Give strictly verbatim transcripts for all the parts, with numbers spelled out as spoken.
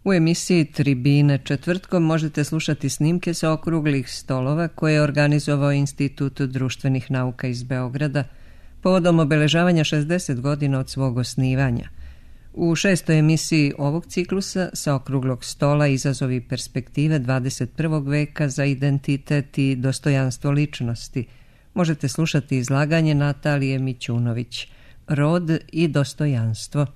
U emisiji Tribine četvrtkom možete slušati snimke sa okruglih stolova koje je organizovao Institut društvenih nauka iz Beograda povodom obeležavanja šezdeset godina od svog osnivanja. U šestoj emisiji ovog ciklusa sa okruglog stola izazovi perspektive dvadeset prvog veka za identitet i dostojanstvo ličnosti možete slušati izlaganje Natalije Mićunović, Rod i dostojanstvo.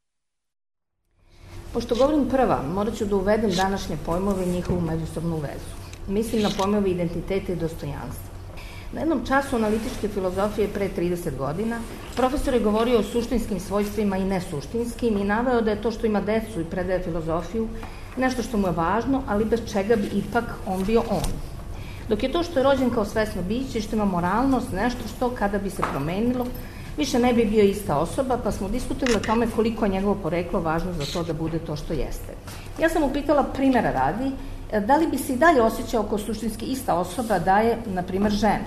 Pošto govorim prva, morat ću da uvedem današnje pojmove i njihovu međusobnu vezu. Mislim na pojmove identiteta i dostojanstva. Na jednom času analitičke filozofije pre trideset godina profesor je govorio o suštinskim svojstvima i nesuštinskim i naveo da je to što ima decu i predaje filozofiju nešto što mu je važno, ali bez čega bi ipak on bio on. Dok je to što je rođen kao svesno biće i što ima moralnost nešto što kada bi se promenilo više ne bi bio ista osoba, pa smo diskutovali o tome koliko je njegovo poreklo važno za to da bude to što jeste. Ja sam upitala primjera radi, da li bi se i dalje osjećao kao suštinski ista osoba da je, na primjer, žena.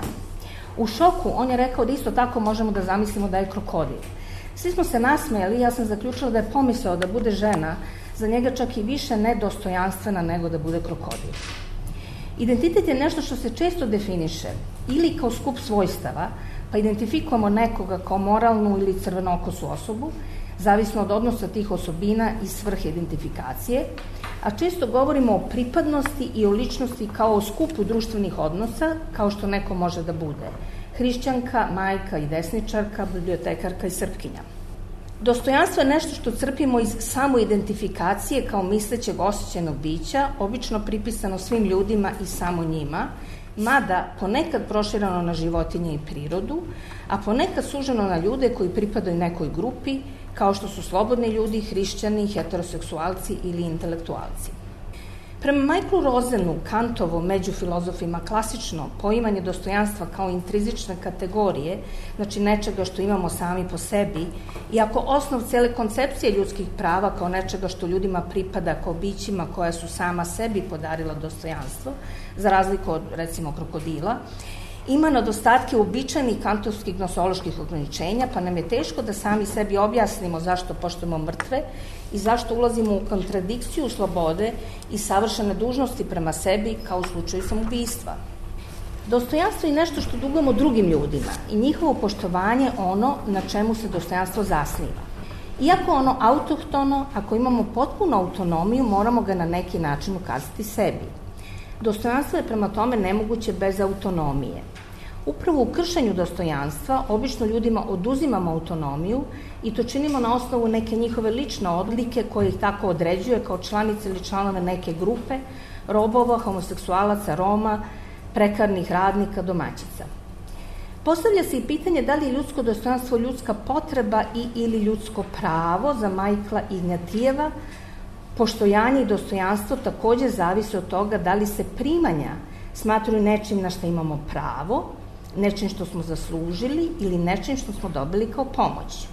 U šoku on je rekao da isto tako možemo da zamislimo da je krokodil. Svi smo se nasmejali i ja sam zaključila da je pomisao da bude žena za njega čak i više nedostojanstvena nego da bude krokodil. Identitet je nešto što se često definiše ili kao skup svojstava, pa identifikujemo nekoga kao moralnu ili crvenokosu osobu, zavisno od odnosa tih osobina i svrhe identifikacije, a često govorimo o pripadnosti i o ličnosti kao o skupu društvenih odnosa, kao što neko može da bude hrišćanka, majka i desničarka, bibliotekarka i srpkinja. Dostojanstvo je nešto što crpimo iz samoidentifikacije kao mislećeg osjećajnog bića, obično pripisano svim ljudima i samo njima, mada ponekad proširano na životinje i prirodu, a ponekad suženo na ljude koji pripadaju nekoj grupi, kao što su slobodni ljudi, hrišćani, heteroseksualci ili intelektualci. Prema Michaelu Rosenu, Kantovom, među filozofima, klasično poimanje dostojanstva kao intrizične kategorije, znači nečega što imamo sami po sebi, iako osnov cele koncepcije ljudskih prava kao nečega što ljudima pripada kao bićima koja su sama sebi podarila dostojanstvo, za razliku od, recimo, krokodila, ima nedostatke uobičajenih kantovskih gnosoloških ograničenja, pa nam je teško da sami sebi objasnimo zašto poštujemo mrtve i zašto ulazimo u kontradikciju slobode i savršene dužnosti prema sebi kao u slučaju samoubistva. Dostojanstvo je nešto što dugujemo drugim ljudima i njihovo poštovanje ono na čemu se dostojanstvo zasniva. Iako ono autohtono, ako imamo potpunu autonomiju, moramo ga na neki način ukazati sebi. Dostojanstvo je prema tome nemoguće bez autonomije. Upravo u kršenju dostojanstva obično ljudima oduzimamo autonomiju i to činimo na osnovu neke njihove lične odlike koje ih tako određuje kao članice ili članove neke grupe, robova, homoseksualaca, Roma, prekarnih radnika, domaćica. Postavlja se i pitanje da li je ljudsko dostojanstvo ljudska potreba i ili ljudsko pravo. Za Michaela Ignjatijeva postojanje i dostojanstvo takođe zavisi od toga da li se primanja smatruju nečim na što imamo pravo, nečim što smo zaslužili ili nečim što smo dobili kao pomoć.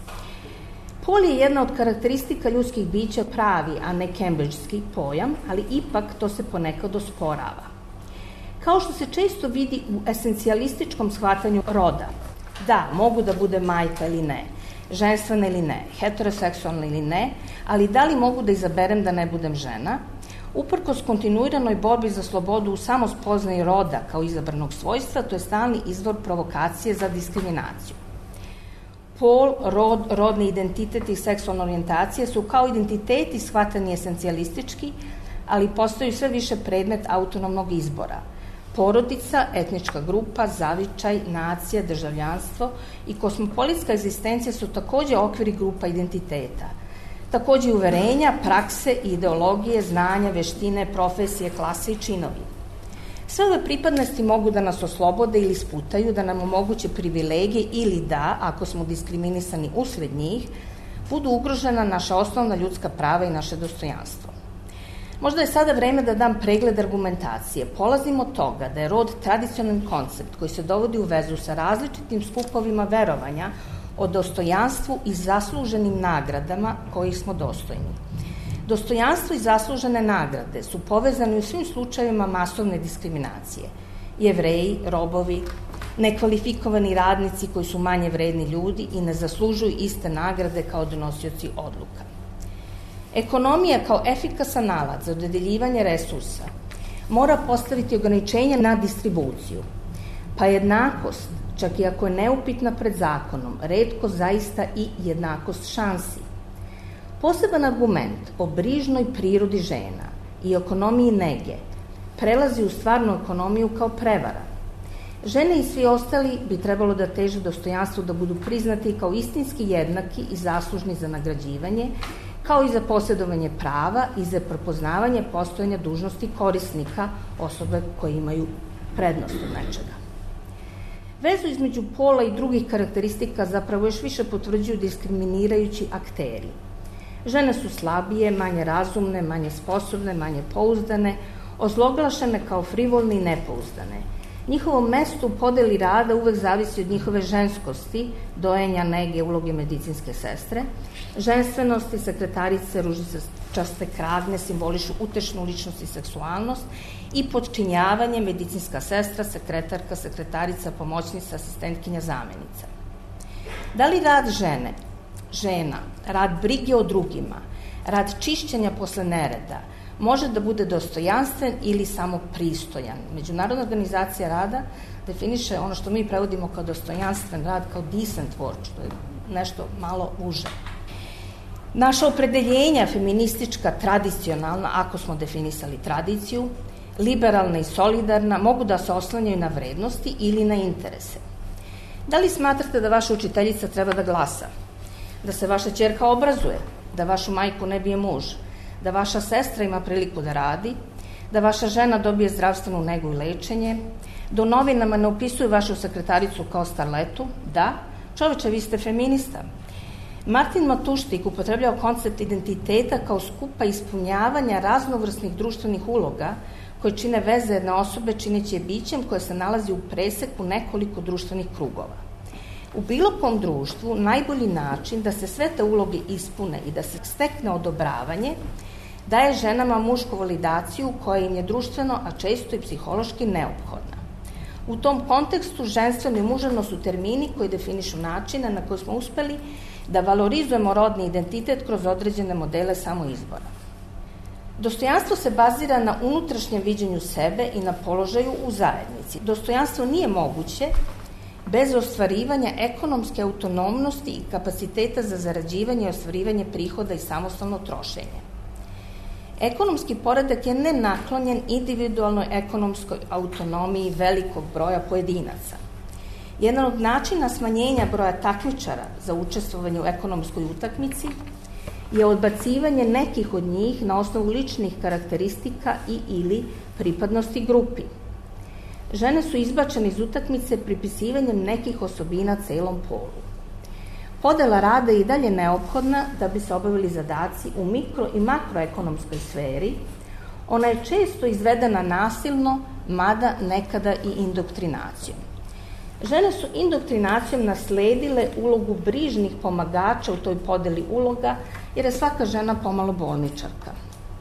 Pol je jedna od karakteristika ljudskih bića pravi, a ne kembridžski pojam, ali ipak to se ponekad osporava. Kao što se često vidi u esencijalističkom shvatanju roda, da, mogu da bude majka ili ne, ženstvena ili ne, heteroseksualna ili ne, ali da li mogu da izaberem da ne budem žena, uprkos kontinuiranoj borbi za slobodu u samospoznaji roda kao izabranog svojstva, to je stalni izvor provokacije za diskriminaciju. Pol, rod, rodni identitet i seksualna orijentacija su kao identiteti shvatani esencijalistički, ali postaju sve više predmet autonomnog izbora. Porodica, etnička grupa, zavičaj, nacija, državljanstvo i kosmopolitska egzistencija su takođe okviri grupa identiteta. Takođe uverenja, prakse, ideologije, znanja, veštine, profesije, klase i činovi. Sve ove pripadnosti mogu da nas oslobode ili sputaju, da nam omoguće privilegije ili da, ako smo diskriminisani usled njih, budu ugrožena naša osnovna ljudska prava i naše dostojanstvo. Možda je sada vreme da dam pregled argumentacije. Polazimo od toga da je rod tradicionalni koncept koji se dovodi u vezu sa različitim skupovima verovanja o dostojanstvu i zasluženim nagradama kojih smo dostojni. Dostojanstvo i zaslužene nagrade su povezani u svim slučajevima masovne diskriminacije. Jevreji, robovi, nekvalifikovani radnici koji su manje vredni ljudi i ne zaslužuju iste nagrade kao donosioci odluka. Ekonomija kao efikasan alat za dodeljivanje resursa mora postaviti ograničenja na distribuciju, pa jednakost, čak i ako je neupitna pred zakonom, retko zaista i jednakost šansi. Poseban argument o brižnoj prirodi žena i ekonomiji nege prelazi u stvarnu ekonomiju kao prevara. Žene i svi ostali bi trebalo da teže dostojanstvu, da budu priznati kao istinski jednaki i zaslužni za nagrađivanje, kao i za posjedovanje prava i za prepoznavanje postojanja dužnosti korisnika, osobe koje imaju prednost od nečega. Vezu između pola i drugih karakteristika zapravo još više potvrđuju diskriminirajući akteri. Žene su slabije, manje razumne, manje sposobne, manje pouzdane, ozloglašene kao frivolne i nepouzdane. Njihovo mesto u podeli rada uvek zavisi od njihove ženskosti, dojenja, nege, uloge medicinske sestre, ženstvenosti, sekretarice, ružičaste kragne, simbolišu utešnu ličnost i seksualnost i podčinjavanje, medicinska sestra, sekretarka, sekretarica, pomoćnica, asistentkinja, zamenica. Da li rad žene, žena, rad brige o drugima, rad čišćenja posle nereda, može da bude dostojanstven ili samo pristojan? Međunarodna organizacija rada definiše ono što mi prevodimo kao dostojanstven rad, kao decent work, što je nešto malo uže. Naša opredeljenja feministička, tradicionalna, ako smo definisali tradiciju, liberalna i solidarna, mogu da se oslanjaju na vrednosti ili na interese. Da li smatrate da vaša učiteljica treba da glasa? Da se vaša ćerka obrazuje? Da vašu majku ne bije muž? Da vaša sestra ima priliku da radi, da vaša žena dobije zdravstvenu negu i lečenje, da u novinama ne upisuju vašu sekretaricu kao starletu? Da, čoveče, vi ste feminista. Martin Matuštik upotrebljava koncept identiteta kao skupa ispunjavanja raznovrsnih društvenih uloga koje čine veze jedne osobe čineći je bićem koje se nalazi u preseku nekoliko društvenih krugova. U bilo kom društvu najbolji način da se sve te uloge ispune i da se stekne odobravanje daje ženama mušku validaciju koja im je društveno, a često i psihološki neophodna. U tom kontekstu ženstveno i muževno su termini koji definišu načine na koje smo uspeli da valorizujemo rodni identitet kroz određene modele samoizbora. Dostojanstvo se bazira na unutrašnjem viđenju sebe i na položaju u zajednici. Dostojanstvo nije moguće bez ostvarivanja ekonomske autonomnosti i kapaciteta za zarađivanje i ostvarivanje prihoda i samostalno trošenje. Ekonomski poredak je nenaklonjen individualnoj ekonomskoj autonomiji velikog broja pojedinaca. Jedan od načina smanjenja broja takmičara za učestvovanje u ekonomskoj utakmici je odbacivanje nekih od njih na osnovu ličnih karakteristika i ili pripadnosti grupi. Žene su izbačene iz utakmice pripisivanjem nekih osobina celom polu. Podela rada je i dalje neophodna da bi se obavili zadaci u mikro i makroekonomskoj sferi. Ona je često izvedena nasilno, mada nekada i indoktrinacijom. Žene su indoktrinacijom nasledile ulogu brižnih pomagača u toj podeli uloga, jer je svaka žena pomalo bolničarka.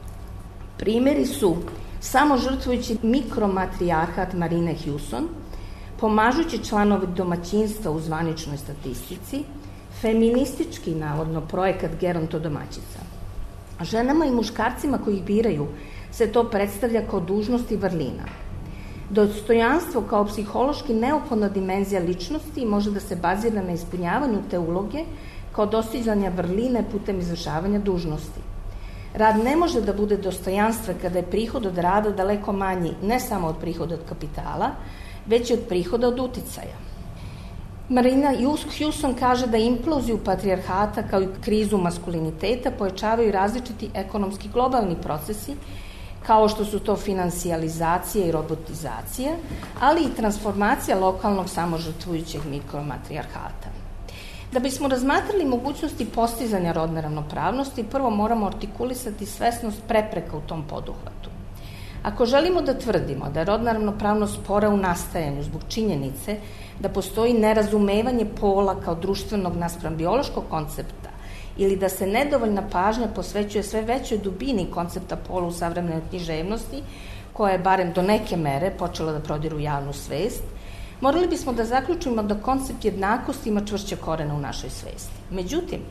Primeri su samo žrtvujući mikromatrijarhat Marine Hewson, pomažući članovi domaćinstva u zvaničnoj statistici, feministički, navodno, projekat gerontodomaćica. Ženama i muškarcima koji ih biraju se to predstavlja kao dužnost i vrlina. Dostojanstvo kao psihološki neophodna dimenzija ličnosti može da se bazira na ispunjavanju te uloge kao dostizanja vrline putem izvršavanja dužnosti. Rad ne može da bude dostojanstven kada je prihod od rada daleko manji ne samo od prihoda od kapitala, već i od prihoda od uticaja. Marina Hewson kaže da imploziju patrijarhata kao i krizu maskuliniteta pojačavaju različiti ekonomski globalni procesi, kao što su to financijalizacija i robotizacija, ali i transformacija lokalnog samožrtvujućeg mikromatrijarhata. Da bismo razmatrali mogućnosti postizanja rodne ravnopravnosti, prvo moramo artikulisati svesnost prepreka u tom poduhvatu. Ako želimo da tvrdimo da je rodna ravnopravnost spora u nastajanju zbog činjenice da postoji nerazumevanje pola kao društvenog naspram biološkog koncepta ili da se nedovoljna pažnja posvećuje sve većoj dubini koncepta pola u savremenoj književnosti, koja je barem do neke mere počela da prodiru javnu svest, morali bismo da zaključimo da koncept jednakosti ima čvršće korene u našoj svesti. Međutim,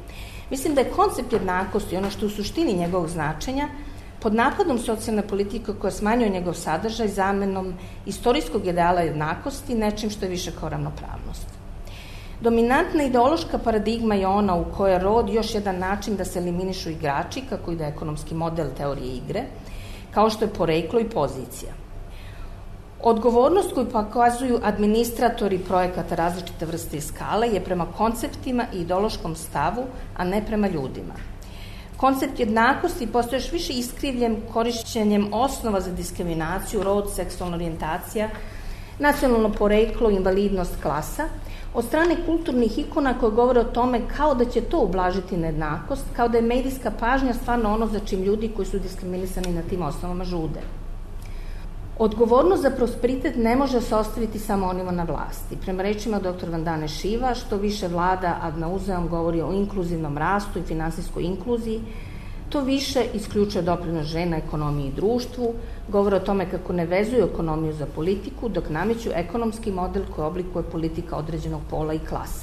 Mislim da je koncept jednakosti, ono što je u suštini njegovog značenja, pod napadom socijalne politike koja smanjuje njegov sadržaj zamenom istorijskog ideala jednakosti nečim što je više kao ravnopravnost. Dominantna ideološka paradigma je ona u kojoj je rod još jedan način da se eliminišu igrači, kako i da je ekonomski model teorije igre, kao što je poreklo i pozicija. Odgovornost koju pokazuju administratori projekata različite vrste i skale je prema konceptima i ideološkom stavu, a ne prema ljudima. Koncept jednakosti postoje još više iskrivljen korišćenjem osnova za diskriminaciju, rod, seksualna orijentacija, nacionalno poreklo, invalidnost, klasa, od strane kulturnih ikona koje govore o tome kao da će to ublažiti nejednakost, kao da je medijska pažnja stvarno ono za čim ljudi koji su diskriminisani na tim osnovama žude. Odgovornost za prosperitet ne može se ostaviti samo onima na vlasti. Prema rečima doktor Vandane Shiva, što više vlada ad nauseam govori o inkluzivnom rastu i finansijskoj inkluziji, to više isključuje doprinos žena ekonomiji i društvu, govore o tome kako ne vezuju ekonomiju za politiku, dok nameću ekonomski model koji oblikuje politika određenog pola i klase.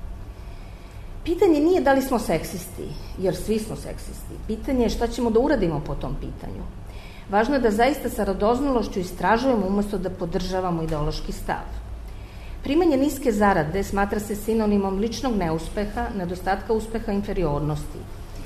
Pitanje nije da li smo seksisti, jer svi smo seksisti. Pitanje je šta ćemo da uradimo po tom pitanju. Važno je da zaista sa radoznalošću istražujemo umesto da podržavamo ideološki stav. Primanje niske zarade smatra se sinonimom ličnog neuspeha, nedostatka uspeha, inferiornosti.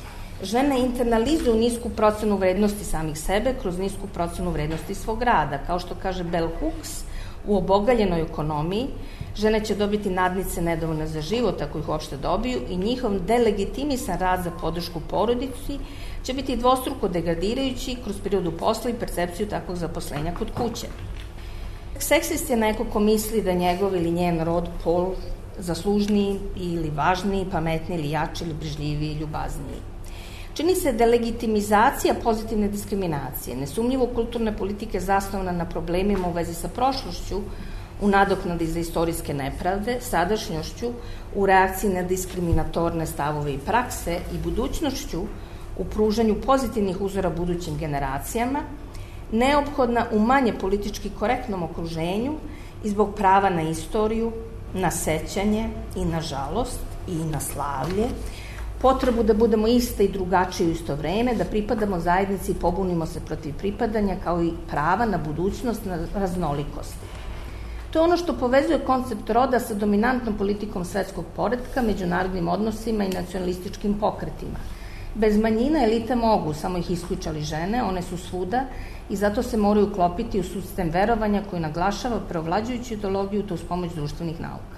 Žene internalizuju nisku procenu vrednosti samih sebe kroz nisku procenu vrednosti svog rada. Kao što kaže Bell Hooks, u obogaljenoj ekonomiji žene će dobiti nadnice nedovoljne za život ako ih uopšte dobiju i njihov delegitimisan rad za podršku porodici će biti dvostruko degradirajući kroz periodu posla i percepciju takvog zaposlenja kod kuće. Seksist je neko ko misli da njegov ili njen rod, pol, zaslužniji ili važniji, pametniji ili jači ili brižljiviji i ljubazniji. Čini se delegitimizacija pozitivne diskriminacije, nesumnjivo kulturne politike zasnovana na problemima u vezi sa prošlošću, u nadoknadi za istorijske nepravde, sadašnjošću, u reakciji na diskriminatorne stavove i prakse i budućnošću, u pružanju pozitivnih uzora budućim generacijama, neophodna u manje politički korektnom okruženju i zbog prava na istoriju, na sećanje i na žalost i na slavlje, potrebu da budemo iste i drugačije u isto vreme, da pripadamo zajednici i pobunimo se protiv pripadanja, kao i prava na budućnost, na raznolikost. To je ono što povezuje koncept roda sa dominantnom politikom svetskog poretka, međunarodnim odnosima i nacionalističkim pokretima. Bez manjina elite mogu, samo ih isključali žene, one su svuda i zato se moraju uklopiti u sistem verovanja koji naglašava preovlađujuću ideologiju te uz pomoć društvenih nauka.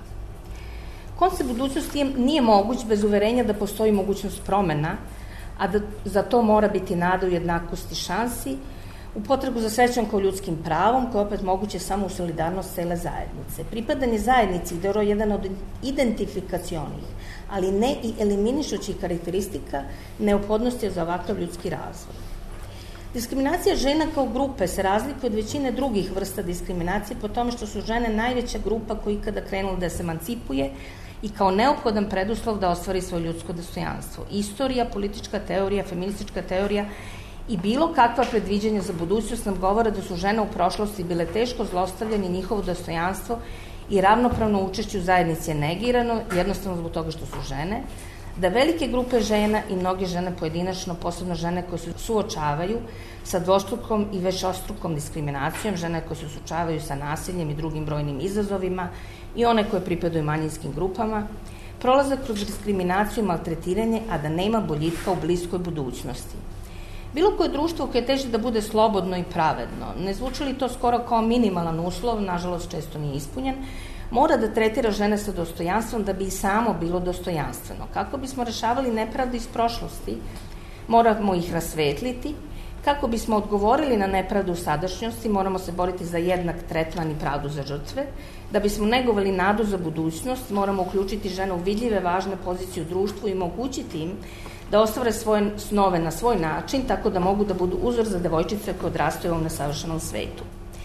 Koncept budućnosti nije moguć bez uverenja da postoji mogućnost promena, a da za to mora biti nada u jednakosti šansi, u potrebu za srećom kao ljudskim pravom, koje je opet moguće samo u solidarnost cele zajednice. Pripadanje zajednici gde je jedan od identifikacionih, ali ne i eliminišućih karakteristika neophodnosti za ovakav ljudski razvoj. Diskriminacija žena kao grupe se razlikuje od većine drugih vrsta diskriminacije po tome što su žene najveća grupa koja ikada krenula da se emancipuje i kao neophodan preduslov da ostvari svoje ljudsko dostojanstvo. Istorija, politička teorija, feministička teorija i bilo kakva predviđanja za budućnost nam govore da su žene u prošlosti bile teško zlostavljane i njihovo dostojanstvo i ravnopravno učešće u zajednici je negirano, jednostavno zbog toga što su žene, da velike grupe žena i mnoge žene pojedinačno, posebno žene koje se suočavaju sa dvostrukom i večostrukom diskriminacijom, žene koje se suočavaju sa nasiljem i drugim brojnim izazovima i one koje pripadaju manjinskim grupama, prolaze kroz diskriminaciju i maltretiranje, a da nema boljitka u bliskoj budućnosti. Bilo koje društvo koje teži da bude slobodno i pravedno, ne zvuči li to skoro kao minimalan uslov, nažalost često nije ispunjen, mora da tretira žene sa dostojanstvom da bi i samo bilo dostojanstveno. Kako bismo rešavali nepravde iz prošlosti, moramo ih rasvetliti. Kako bismo odgovorili na nepravdu u sadašnjosti, moramo se boriti za jednak tretman i pravdu za žrtve. Da bismo negovali nadu za budućnost, moramo uključiti žene u vidljive, važne pozicije u društvu i omogućiti im da ostvare svoje snove na svoj način, tako da mogu da budu uzor za devojčice koje odrastaju u ovom nesavršenom svetu.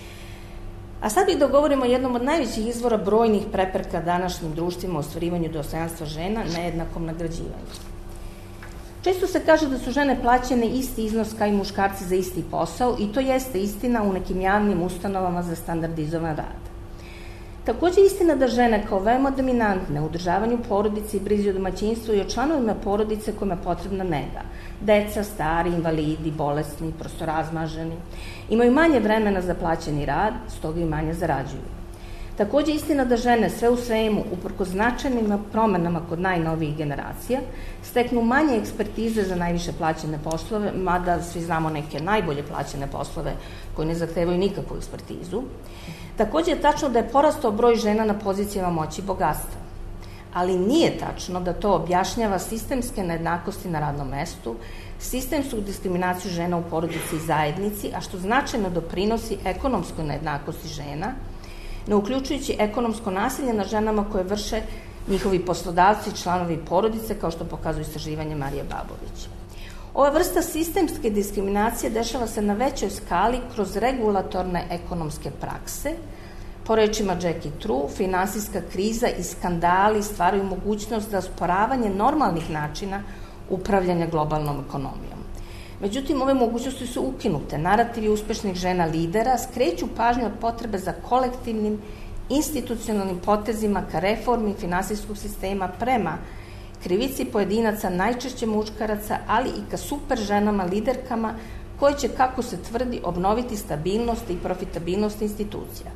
A sad bih da govorimo o jednom od najvećih izvora brojnih prepreka današnjim društvima u ostvarivanju dostojanstva žena, nejednakom nagrađivanju. Često se kaže da su žene plaćene isti iznos kao i muškarci za isti posao i to jeste istina u nekim javnim ustanovama za standardizovan rad. Također je istina da žene kao veoma dominantne u održavanju porodice i brizi o domaćinstvu i o članovima porodice kojima je potrebna nega. Deca, stari, invalidi, bolesni, prosto razmaženi, imaju manje vremena za plaćeni rad, stoga i manje zarađuju. Također je istina da žene sve u svemu, uprkos značajnim promenama kod najnovijih generacija, steknu manje ekspertize za najviše plaćene poslove, mada svi znamo neke najbolje plaćene poslove koji ne zahtevaju nikakvu ekspertizu. Također je tačno da je porastao broj žena na pozicijama moći i bogatstva, ali nije tačno da to objašnjava sistemske nejednakosti na radnom mestu, sistemsku diskriminaciju žena u porodici i zajednici, a što značajno doprinosi ekonomskoj nejednakosti žena, ne uključujući ekonomsko nasilje na ženama koje vrše njihovi poslodavci i članovi porodice, kao što pokazuje istraživanje Marije Babović. Ova vrsta sistemske diskriminacije dešava se na većoj skali kroz regulatorne ekonomske prakse. Po rečima Jackie True, finansijska kriza i skandali stvaraju mogućnost za osporavanje normalnih načina upravljanja globalnom ekonomijom. Međutim, ove mogućnosti su ukinute. Narativi uspešnih žena lidera skreću pažnju od potrebe za kolektivnim, institucionalnim potezima ka reformi finansijskog sistema prema krivici pojedinaca, najčešće muškaraca, ali i ka super ženama liderkama koje će, kako se tvrdi, obnoviti stabilnost i profitabilnost institucija.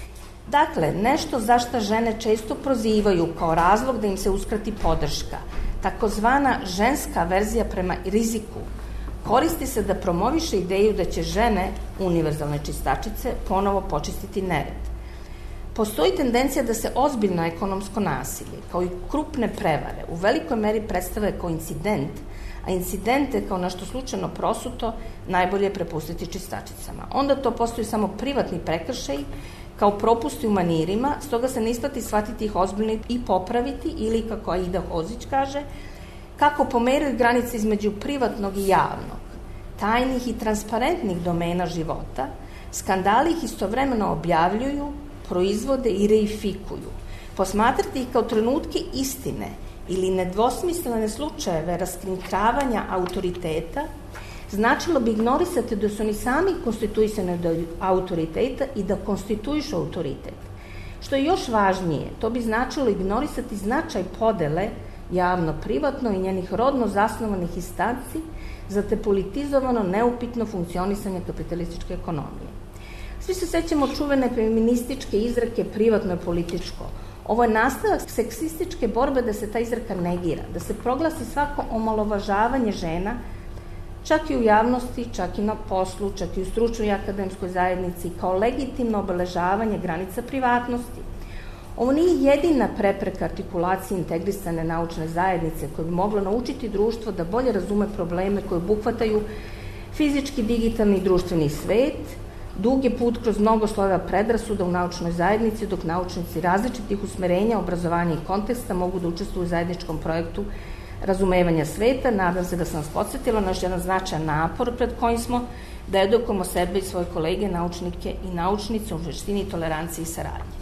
Dakle, nešto za što žene često prozivaju kao razlog da im se uskrati podrška, takozvana ženska verzija prema riziku, koristi se da promoviše ideju da će žene, univerzalne čistačice, ponovo počistiti nered. Postoji tendencija da se ozbiljno ekonomsko nasilje, kao i krupne prevare, u velikoj meri predstave kao incident, a incidente kao nešto slučajno prosuto najbolje je prepustiti čistačicama. Onda to postoji samo privatni prekršaj, kao propusti u manirima, stoga se ne isplati shvatiti ih ozbiljno i popraviti, ili, kako Aida Hozić kaže, kako pomeraju granice između privatnog i javnog, tajnih i transparentnih domena života, skandali ih istovremeno objavljuju, proizvode i reifikuju. Posmatrati ih kao trenutke istine ili nedvosmislene slučajeve raskrinkravanja autoriteta značilo bi ignorisati da su oni sami konstituisani od autoriteta i da konstituišu autoritet. Što je još važnije, to bi značilo ignorisati značaj podele javno-privatno i njenih rodno zasnovanih instanci za te politizovano, neupitno funkcionisanje kapitalističke ekonomije. Svi se sećamo čuvene feminističke izreke privatno je političko. Ovo je nastavak seksističke borbe da se ta izreka negira, da se proglasi svako omalovažavanje žena, čak i u javnosti, čak i na poslu, čak i u stručnoj i akademskoj zajednici, kao legitimno obeležavanje granica privatnosti. Ovo nije jedina prepreka artikulacije integrisane naučne zajednice koje bi moglo naučiti društvo da bolje razume probleme koje obuhvataju fizički, digitalni i društveni svet. Dug je put kroz mnogo slojeva predrasuda u naučnoj zajednici, dok naučnici različitih usmerenja, obrazovanja i konteksta mogu da učestvuju u zajedničkom projektu razumevanja sveta. Nadam se da sam vas podsjetila na još jedan značajan napor pred kojim smo da edukujemo sebe i svoje kolege, naučnike i naučnice u veštini tolerancije i saradnje.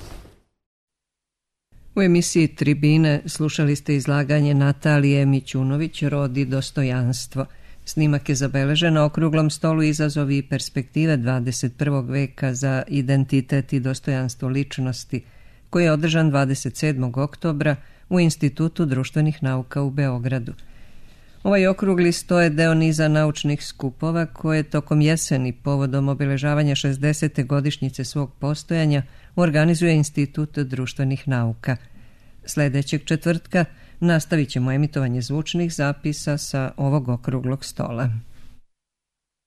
U emisiji Tribine slušali ste izlaganje Natalije Mićunović, Rod i dostojanstvo. Snimak je zabeležen na okruglom stolu Izazovi i perspektive dvadeset prvog veka za identitet i dostojanstvo ličnosti, koji je održan dvadeset sedmog oktobra u Institutu društvenih nauka u Beogradu. Ovaj okrugli sto je deo niza naučnih skupova koje tokom jeseni povodom obeležavanja šezdesete godišnjice svog postojanja organizuje Institut društvenih nauka. Sljedećeg četvrtka nastavit ćemo emitovanje zvučnih zapisa sa ovog okruglog stola.